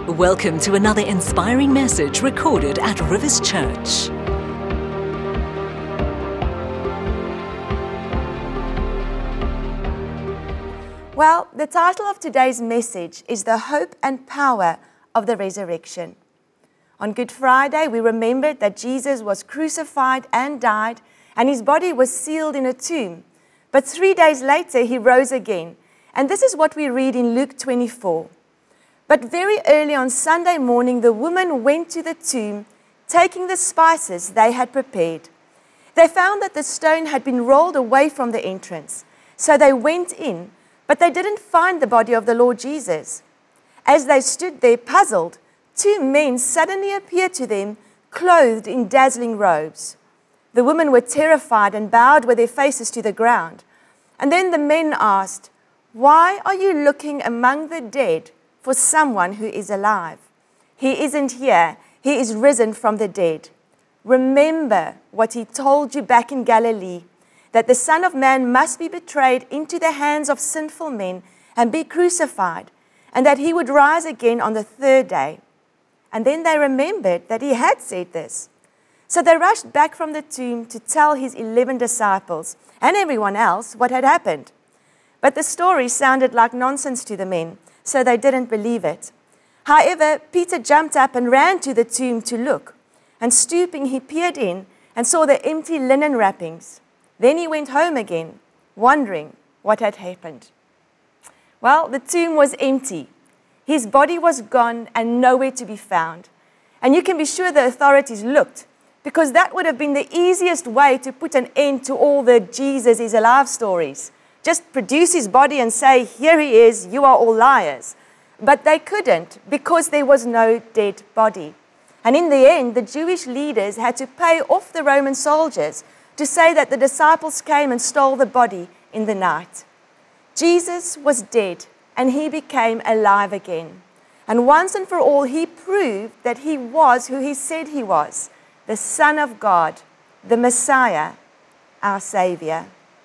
Welcome to another inspiring message recorded at Rivers Church. Well, the title of today's message is The Hope and Power of the Resurrection. On Good Friday, we remembered that Jesus was crucified and died, and his body was sealed in a tomb. But 3 days later, he rose again. And this is what we read in Luke 24. But very early on Sunday morning, the women went to the tomb, taking the spices they had prepared. They found that the stone had been rolled away from the entrance. So they went in, but they didn't find the body of the Lord Jesus. As they stood there puzzled, two men suddenly appeared to them, clothed in dazzling robes. The women were terrified and bowed with their faces to the ground. And then the men asked, "Why are you looking among the dead for someone who is alive? He isn't here. He is risen from the dead. Remember what he told you back in Galilee, that the Son of Man must be betrayed into the hands of sinful men and be crucified, and that he would rise again on the third day." And then they remembered that he had said this. So they rushed back from the tomb to tell his 11 disciples and everyone else what had happened. But the story sounded like nonsense to the men, so they didn't believe it. However, Peter jumped up and ran to the tomb to look. And stooping, he peered in and saw the empty linen wrappings. Then he went home again, wondering what had happened. Well, the tomb was empty. His body was gone and nowhere to be found. And you can be sure the authorities looked, because that would have been the easiest way to put an end to all the Jesus is alive stories. Just produce his body and say, "Here he is, you are all liars." But they couldn't, because there was no dead body. And in the end, the Jewish leaders had to pay off the Roman soldiers to say that the disciples came and stole the body in the night. Jesus was dead, and he became alive again. And once and for all, he proved that he was who he said he was, the Son of God, the Messiah, our Savior.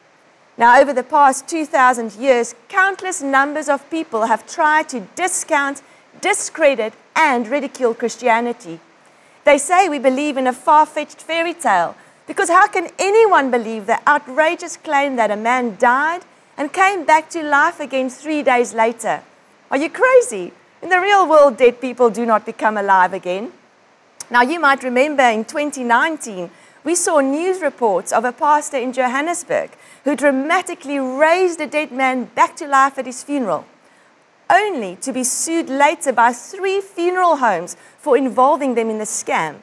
Now, over the past 2,000 years, countless numbers of people have tried to discount, discredit, and ridicule Christianity. They say we believe in a far-fetched fairy tale, because how can anyone believe the outrageous claim that a man died and came back to life again 3 days later? Are you crazy? In the real world, dead people do not become alive again. Now, you might remember in 2019, we saw news reports of a pastor in Johannesburg who dramatically raised a dead man back to life at his funeral, only to be sued later by 3 funeral homes for involving them in the scam.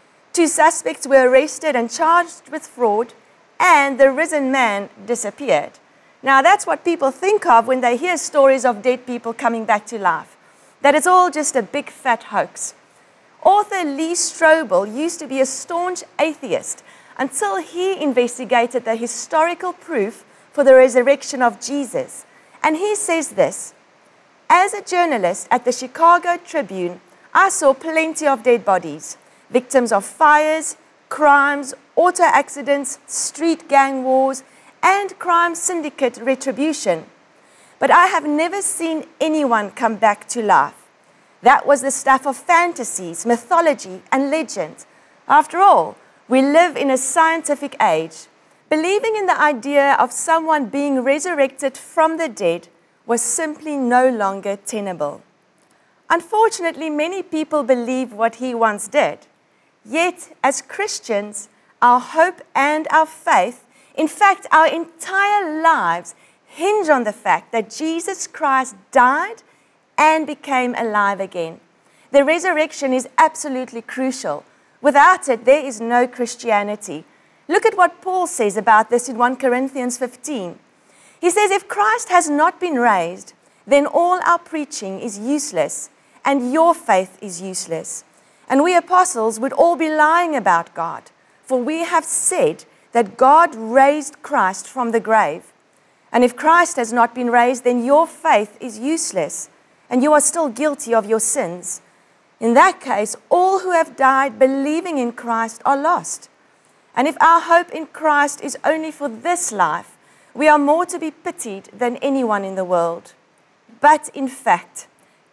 2 suspects were arrested and charged with fraud, and the risen man disappeared. Now, that's what people think of when they hear stories of dead people coming back to life, that it's all just a big fat hoax. Author Lee Strobel used to be a staunch atheist until he investigated the historical proof for the resurrection of Jesus. And he says this: "As a journalist at the Chicago Tribune, I saw plenty of dead bodies, victims of fires, crimes, auto accidents, street gang wars, and crime syndicate retribution. But I have never seen anyone come back to life. That was the stuff of fantasies, mythology, and legend. After all, we live in a scientific age. Believing in the idea of someone being resurrected from the dead was simply no longer tenable." Unfortunately, many people believe what he once did. Yet, as Christians, our hope and our faith, in fact, our entire lives, hinge on the fact that Jesus Christ died and became alive again. The resurrection is absolutely crucial. Without it, there is no Christianity. Look at what Paul says about this in 1 Corinthians 15. He says, "If Christ has not been raised, then all our preaching is useless, and your faith is useless. And we apostles would all be lying about God, for we have said that God raised Christ from the grave. And if Christ has not been raised, then your faith is useless, and you are still guilty of your sins. In that case, all who have died believing in Christ are lost. And if our hope in Christ is only for this life, we are more to be pitied than anyone in the world. But in fact,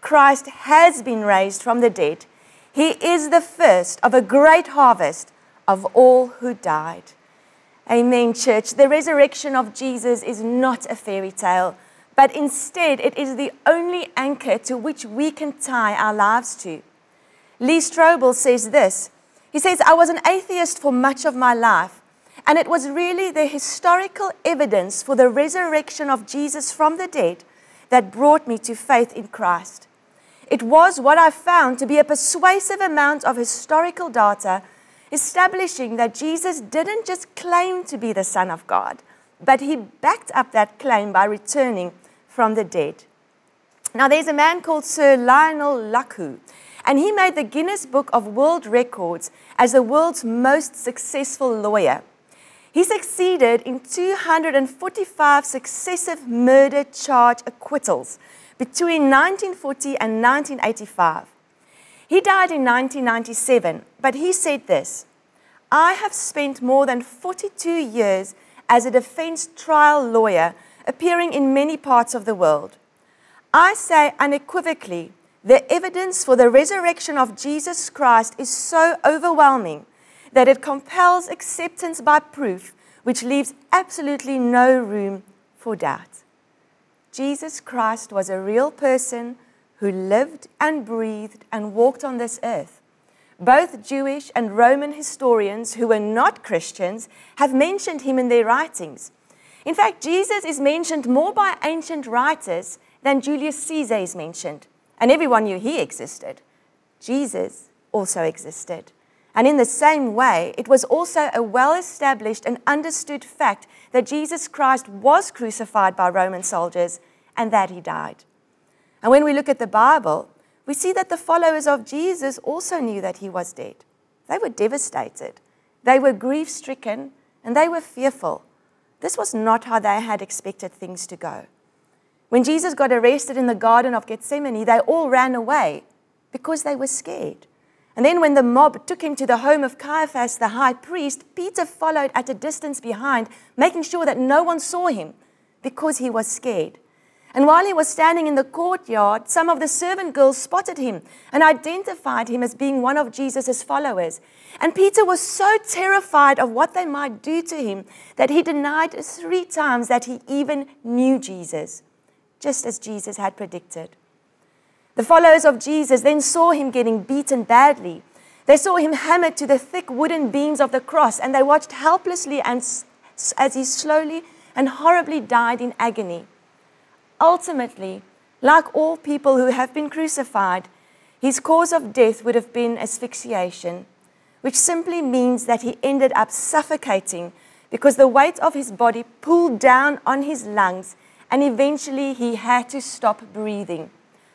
Christ has been raised from the dead. He is the first of a great harvest of all who died. Amen, church. The resurrection of Jesus is not a fairy tale, but instead it is the only anchor to which we can tie our lives to. Lee Strobel says this. He says, I was an atheist for much of my life, and it was really the historical evidence for the resurrection of Jesus from the dead that brought me to faith in Christ. It was what I found to be a persuasive amount of historical data establishing that Jesus didn't just claim to be the Son of God, but he backed up that claim by returning from the dead. Now, there's a man called Sir Lionel Luckhoo, and he made the Guinness Book of World Records as the world's most successful lawyer. He succeeded in 245 successive murder charge acquittals between 1940 and 1985. He died in 1997, but he said this, I have spent more than 42 years as a defense trial lawyer appearing in many parts of the world. I say unequivocally, the evidence for the resurrection of Jesus Christ is so overwhelming that it compels acceptance by proof, which leaves absolutely no room for doubt. Jesus Christ was a real person who lived and breathed and walked on this earth. Both Jewish and Roman historians who were not Christians have mentioned him in their writings. In fact, Jesus is mentioned more by ancient writers than Julius Caesar is mentioned. And everyone knew he existed. Jesus also existed. And in the same way, it was also a well-established and understood fact that Jesus Christ was crucified by Roman soldiers and that he died. And when we look at the Bible, we see that the followers of Jesus also knew that he was dead. They were devastated. They were grief-stricken, and they were fearful. This was not how they had expected things to go. When Jesus got arrested in the Garden of Gethsemane, they all ran away because they were scared. And then when the mob took him to the home of Caiaphas, the high priest, Peter followed at a distance behind, making sure that no one saw him because he was scared. And while he was standing in the courtyard, some of the servant girls spotted him and identified him as being one of Jesus' followers. And Peter was so terrified of what they might do to him that he denied 3 times that he even knew Jesus, just as Jesus had predicted. The followers of Jesus then saw him getting beaten badly. They saw him hammered to the thick wooden beams of the cross, and they watched helplessly as he slowly and horribly died in agony. Ultimately, like all people who have been crucified, his cause of death would have been asphyxiation, which simply means that he ended up suffocating because the weight of his body pulled down on his lungs, and eventually he had to stop breathing.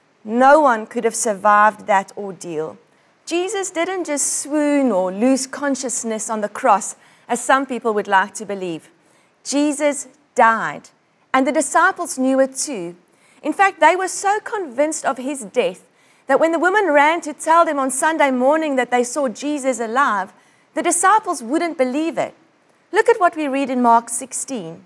No one could have survived that ordeal. Jesus didn't just swoon or lose consciousness on the cross, as some people would like to believe. Jesus died, and the disciples knew it too. In fact, they were so convinced of his death that when the women ran to tell them on Sunday morning that they saw Jesus alive, the disciples wouldn't believe it. Look at what we read in Mark 16.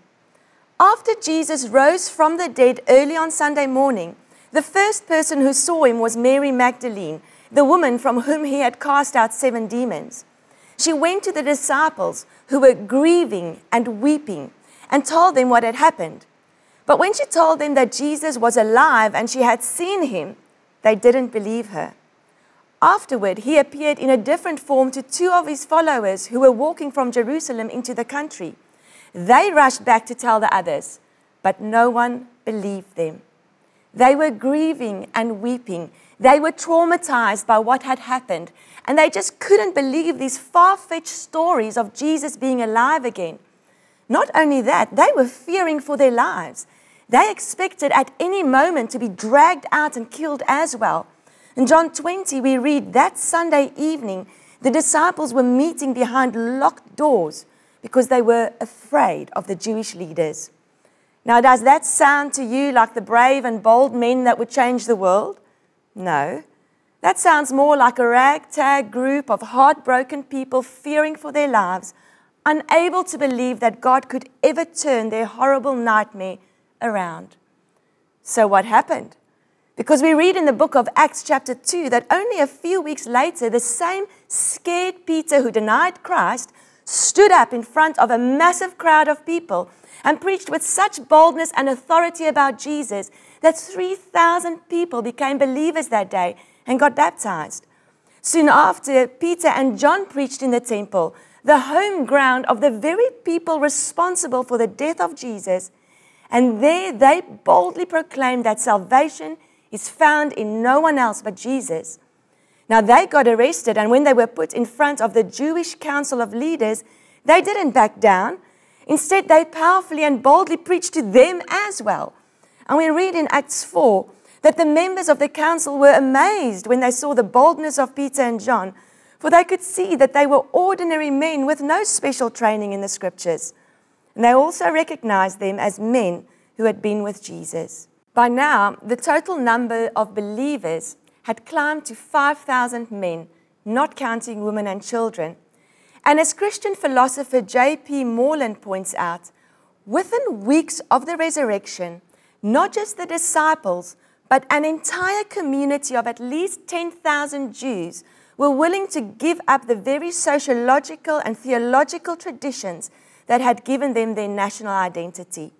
After Jesus rose from the dead early on Sunday morning, the first person who saw him was Mary Magdalene, the woman from whom he had cast out 7 demons. She went to the disciples who were grieving and weeping and told them what had happened. But when she told them that Jesus was alive and she had seen him, they didn't believe her. Afterward, he appeared in a different form to 2 of his followers who were walking from Jerusalem into the country. They rushed back to tell the others, but no one believed them. They were grieving and weeping. They were traumatized by what had happened, and they just couldn't believe these far-fetched stories of Jesus being alive again. Not only that, they were fearing for their lives. They expected at any moment to be dragged out and killed as well. In John 20, we read that Sunday evening, the disciples were meeting behind locked doors because they were afraid of the Jewish leaders. Now, does that sound to you like the brave and bold men that would change the world? No. That sounds more like a ragtag group of heartbroken people fearing for their lives, unable to believe that God could ever turn their horrible nightmare around. So what happened? Because we read in the book of Acts chapter 2 that only a few weeks later, the same scared Peter who denied Christ stood up in front of a massive crowd of people and preached with such boldness and authority about Jesus that 3,000 people became believers that day and got baptized. Soon after, Peter and John preached in the temple, the home ground of the very people responsible for the death of Jesus, and there they boldly proclaimed that salvation is found in no one else but Jesus. Now they got arrested, and when they were put in front of the Jewish council of leaders, they didn't back down. Instead, they powerfully and boldly preached to them as well. And we read in Acts 4 that the members of the council were amazed when they saw the boldness of Peter and John, for they could see that they were ordinary men with no special training in the scriptures. And they also recognized them as men who had been with Jesus. By now, the total number of believers had climbed to 5,000 men, not counting women and children. And as Christian philosopher J.P. Moreland points out, within weeks of the resurrection, not just the disciples, but an entire community of at least 10,000 Jews were willing to give up the very sociological and theological traditions that had given them their national identity.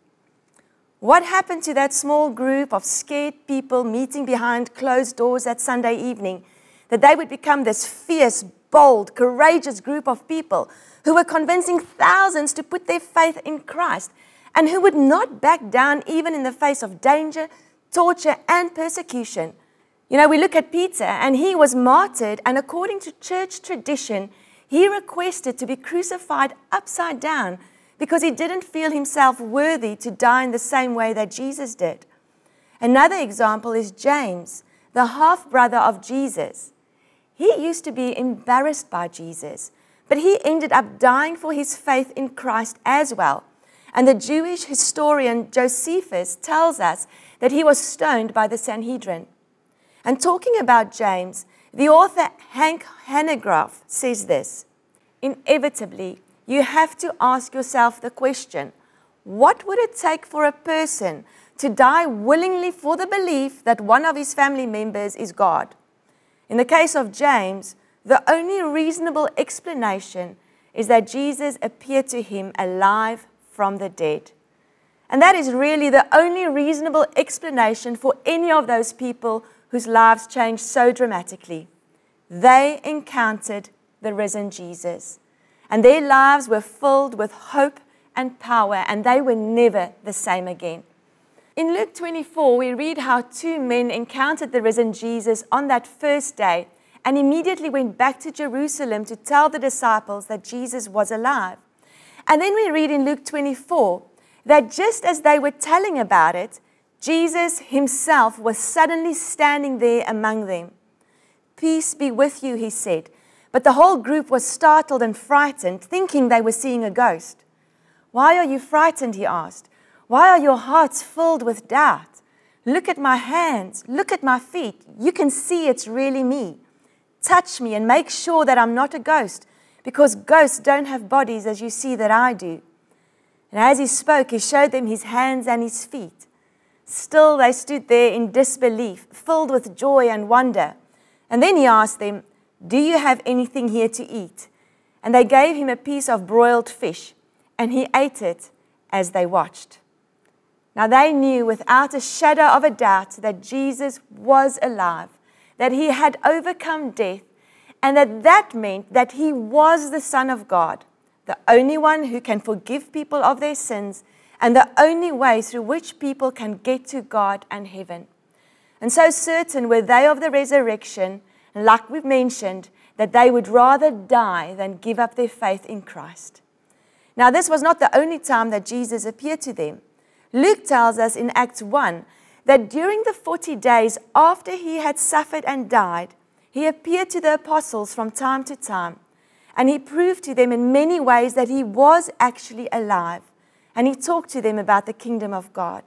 What happened to that small group of scared people meeting behind closed doors that Sunday evening, that they would become this fierce, bold, courageous group of people who were convincing thousands to put their faith in Christ and who would not back down even in the face of danger, torture, and persecution? You know, we look at Peter, and he was martyred, and according to church tradition, he requested to be crucified upside down because he didn't feel himself worthy to die in the same way that Jesus did. Another example is James, the half-brother of Jesus. He used to be embarrassed by Jesus, but he ended up dying for his faith in Christ as well. And the Jewish historian Josephus tells us that he was stoned by the Sanhedrin. And talking about James, the author Hank Hanegraaff says this: inevitably, you have to ask yourself the question, what would it take for a person to die willingly for the belief that one of his family members is God? In the case of James, the only reasonable explanation is that Jesus appeared to him alive from the dead. And that is really the only reasonable explanation for any of those people whose lives changed so dramatically. They encountered the risen Jesus, and their lives were filled with hope and power, and they were never the same again. In Luke 24, we read how two men encountered the risen Jesus on that first day and immediately went back to Jerusalem to tell the disciples that Jesus was alive. And then we read in Luke 24 that just as they were telling about it, Jesus himself was suddenly standing there among them. "Peace be with you," he said. But the whole group was startled and frightened, thinking they were seeing a ghost. "Why are you frightened?" he asked. "Why are your hearts filled with doubt? Look at my hands, look at my feet. You can see it's really me. Touch me and make sure that I'm not a ghost, because ghosts don't have bodies as you see that I do." And as he spoke, he showed them his hands and his feet. Still, they stood there in disbelief, filled with joy and wonder. And then he asked them, "Do you have anything here to eat?" And they gave him a piece of broiled fish, and he ate it as they watched. Now they knew without a shadow of a doubt that Jesus was alive, that he had overcome death, and that meant that he was the Son of God, the only one who can forgive people of their sins, and the only way through which people can get to God and heaven. And so certain were they of the resurrection, like we've mentioned, that they would rather die than give up their faith in Christ. Now, this was not the only time that Jesus appeared to them. Luke tells us in Acts 1 that during the 40 days after he had suffered and died, he appeared to the apostles from time to time, and he proved to them in many ways that he was actually alive, and he talked to them about the kingdom of God.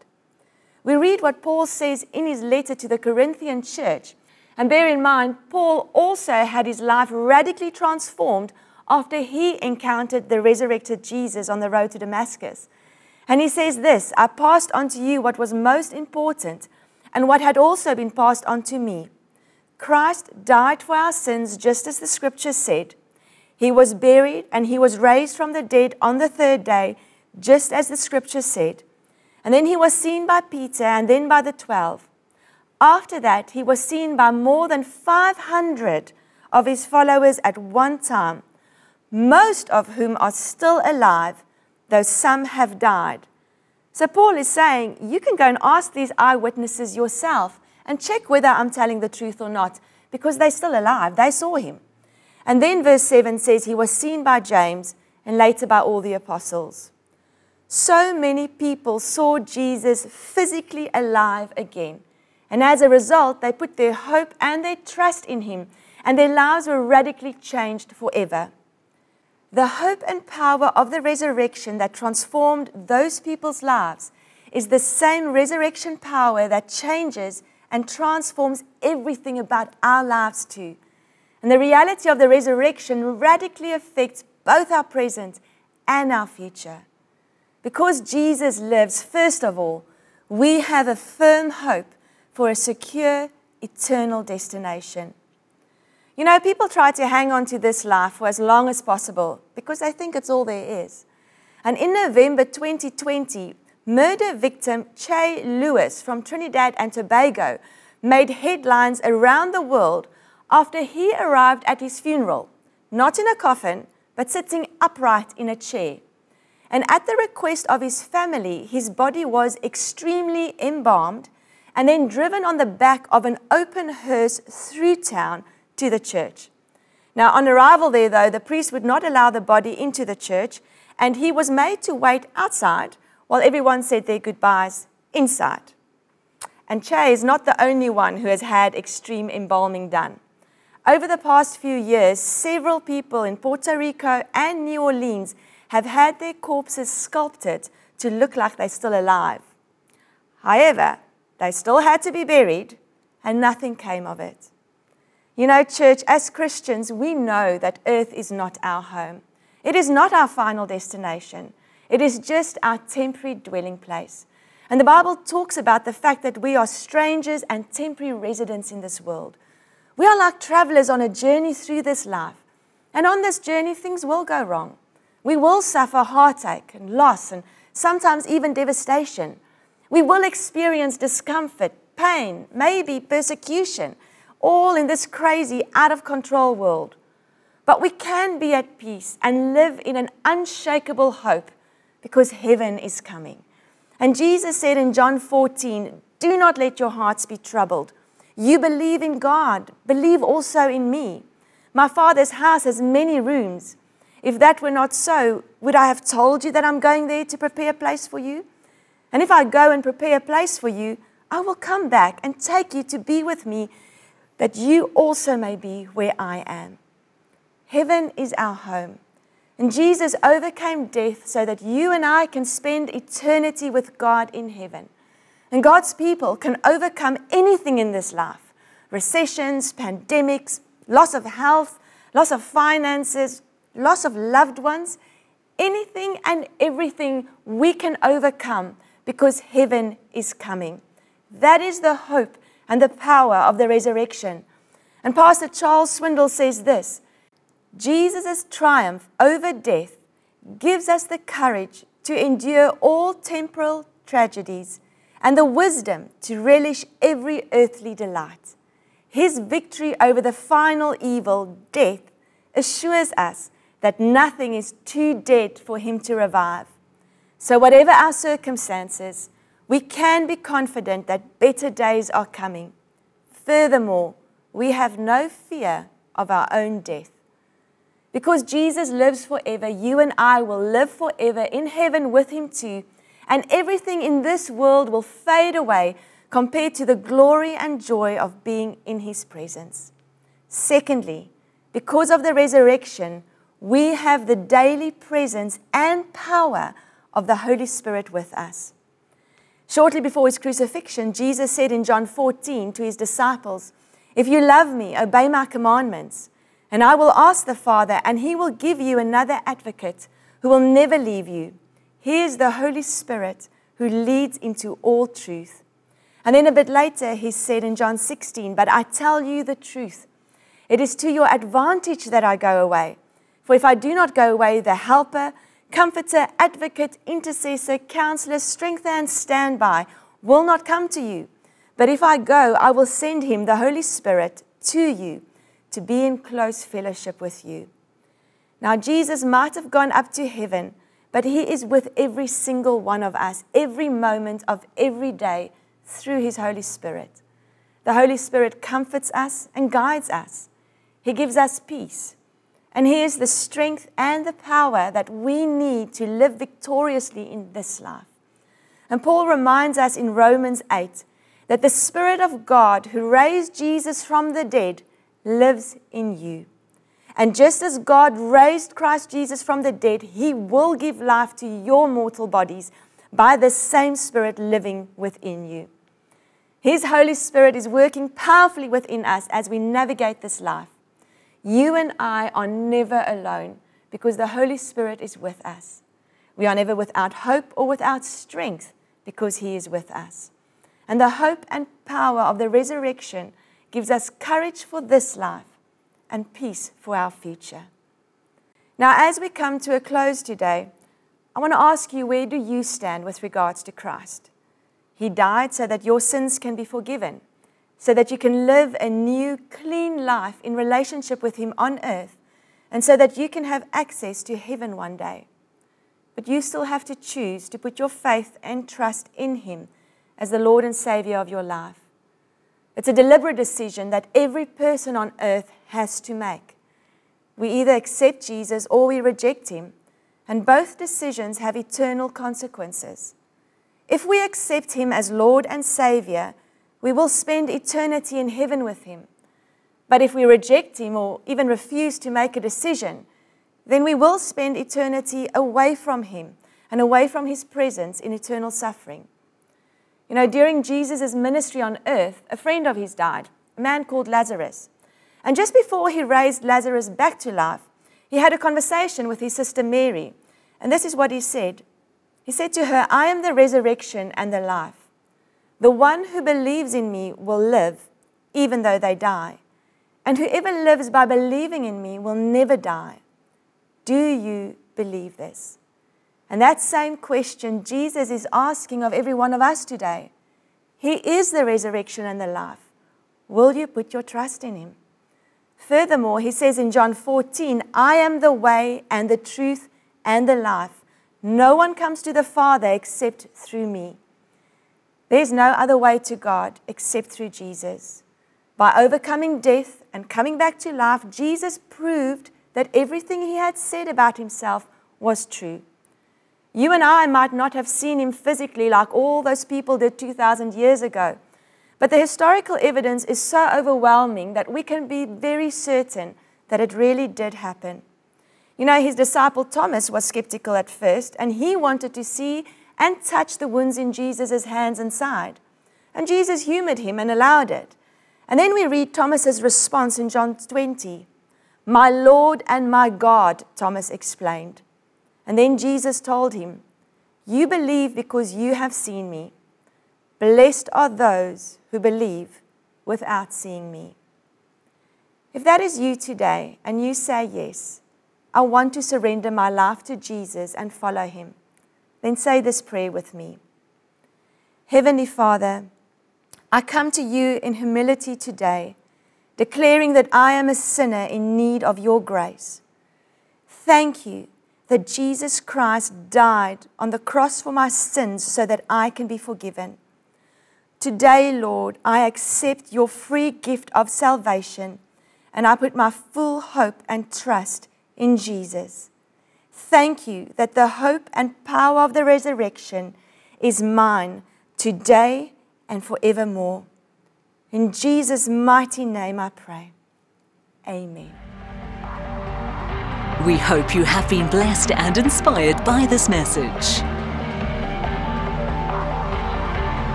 We read what Paul says in his letter to the Corinthian church, and bear in mind, Paul also had his life radically transformed after he encountered the resurrected Jesus on the road to Damascus. And he says this: "I passed on to you what was most important, and what had also been passed on to me. Christ died for our sins, just as the Scripture said. He was buried, and he was raised from the dead on the third day, just as the Scripture said. And then he was seen by Peter, and then by the 12. After that, he was seen by more than 500 of his followers at one time, most of whom are still alive, though some have died. So Paul is saying, you can go and ask these eyewitnesses yourself and check whether I'm telling the truth or not, because they're still alive. They saw him. And then verse 7 says he was seen by James and later by all the apostles. So many people saw Jesus physically alive again. And as a result, they put their hope and their trust in him, and their lives were radically changed forever. The hope and power of the resurrection that transformed those people's lives is the same resurrection power that changes and transforms everything about our lives too. And the reality of the resurrection radically affects both our present and our future. Because Jesus lives, first of all, we have a firm hope for a secure, eternal destination. You know, people try to hang on to this life for as long as possible because they think it's all there is. And in November 2020, murder victim Che Lewis from Trinidad and Tobago made headlines around the world after he arrived at his funeral, not in a coffin, but sitting upright in a chair. And at the request of his family, his body was extremely embalmed and then driven on the back of an open hearse through town to the church. Now, on arrival there, though, the priest would not allow the body into the church, and he was made to wait outside while everyone said their goodbyes inside. And Che is not the only one who has had extreme embalming done. Over the past few years, several people in Puerto Rico and New Orleans have had their corpses sculpted to look like they're still alive. However, they still had to be buried, and nothing came of it. You know, church, as Christians, we know that earth is not our home. It is not our final destination. It is just our temporary dwelling place. And the Bible talks about the fact that we are strangers and temporary residents in this world. We are like travelers on a journey through this life. And on this journey, things will go wrong. We will suffer heartache and loss and sometimes even devastation. We will experience discomfort, pain, maybe persecution, all in this crazy, out-of-control world. But we can be at peace and live in an unshakable hope because heaven is coming. And Jesus said in John 14, "Do not let your hearts be troubled. You believe in God, believe also in me. My Father's house has many rooms. If that were not so, would I have told you that I'm going there to prepare a place for you? And if I go and prepare a place for you, I will come back and take you to be with me, that you also may be where I am." Heaven is our home. And Jesus overcame death so that you and I can spend eternity with God in heaven. And God's people can overcome anything in this life: recessions, pandemics, loss of health, loss of finances, loss of loved ones. Anything and everything we can overcome because heaven is coming. That is the hope and the power of the resurrection. And Pastor Charles Swindoll says this: Jesus' triumph over death gives us the courage to endure all temporal tragedies and the wisdom to relish every earthly delight. His victory over the final evil, death, assures us that nothing is too dead for him to revive. So whatever our circumstances, we can be confident that better days are coming. Furthermore, we have no fear of our own death. Because Jesus lives forever, you and I will live forever in heaven with him too, and everything in this world will fade away compared to the glory and joy of being in his presence. Secondly, because of the resurrection, we have the daily presence and power of the Holy Spirit with us. Shortly before his crucifixion, Jesus said in John 14 to his disciples, "If you love me, obey my commandments. And I will ask the Father, and he will give you another advocate who will never leave you. He is the Holy Spirit who leads into all truth." And then a bit later, he said in John 16, "But I tell you the truth. It is to your advantage that I go away. For if I do not go away, the Helper, Comforter, Advocate, Intercessor, Counselor, Strengthen, and Standby will not come to you. But if I go, I will send him, the Holy Spirit, to you to be in close fellowship with you." Now, Jesus might have gone up to heaven, but he is with every single one of us, every moment of every day, through his Holy Spirit. The Holy Spirit comforts us and guides us. He gives us peace. And he is the strength and the power that we need to live victoriously in this life. And Paul reminds us in Romans 8 that the Spirit of God who raised Jesus from the dead lives in you. And just as God raised Christ Jesus from the dead, he will give life to your mortal bodies by the same Spirit living within you. His Holy Spirit is working powerfully within us as we navigate this life. You and I are never alone because the Holy Spirit is with us. We are never without hope or without strength because he is with us. And the hope and power of the resurrection gives us courage for this life and peace for our future. Now, as we come to a close today, I want to ask you, where do you stand with regards to Christ? He died so that your sins can be forgiven, so that you can live a new, clean life in relationship with him on earth, and so that you can have access to heaven one day. But you still have to choose to put your faith and trust in him as the Lord and Savior of your life. It's a deliberate decision that every person on earth has to make. We either accept Jesus or we reject him, and both decisions have eternal consequences. If we accept him as Lord and Savior, we will spend eternity in heaven with him. But if we reject him or even refuse to make a decision, then we will spend eternity away from him and away from his presence in eternal suffering. You know, during Jesus' ministry on earth, a friend of his died, a man called Lazarus. And just before he raised Lazarus back to life, he had a conversation with his sister Mary. And this is what he said. He said to her, "I am the resurrection and the life. The one who believes in me will live, even though they die. And whoever lives by believing in me will never die. Do you believe this?" And that same question Jesus is asking of every one of us today. He is the resurrection and the life. Will you put your trust in him? Furthermore, he says in John 14, "I am the way and the truth and the life. No one comes to the Father except through me." There's no other way to God except through Jesus. By overcoming death and coming back to life, Jesus proved that everything he had said about himself was true. You and I might not have seen him physically like all those people did 2,000 years ago, but the historical evidence is so overwhelming that we can be very certain that it really did happen. You know, his disciple Thomas was skeptical at first, and he wanted to see and touch the wounds in Jesus' hands and side. And Jesus humored him and allowed it. And then we read Thomas's response in John 20. "My Lord and my God," Thomas explained. And then Jesus told him, "You believe because you have seen me. Blessed are those who believe without seeing me." If that is you today and you say, "Yes, I want to surrender my life to Jesus and follow him," then say this prayer with me. Heavenly Father, I come to you in humility today, declaring that I am a sinner in need of your grace. Thank you that Jesus Christ died on the cross for my sins so that I can be forgiven. Today, Lord, I accept your free gift of salvation, and I put my full hope and trust in Jesus. Thank you that the hope and power of the resurrection is mine today and forevermore. In Jesus' mighty name I pray. Amen. We hope you have been blessed and inspired by this message.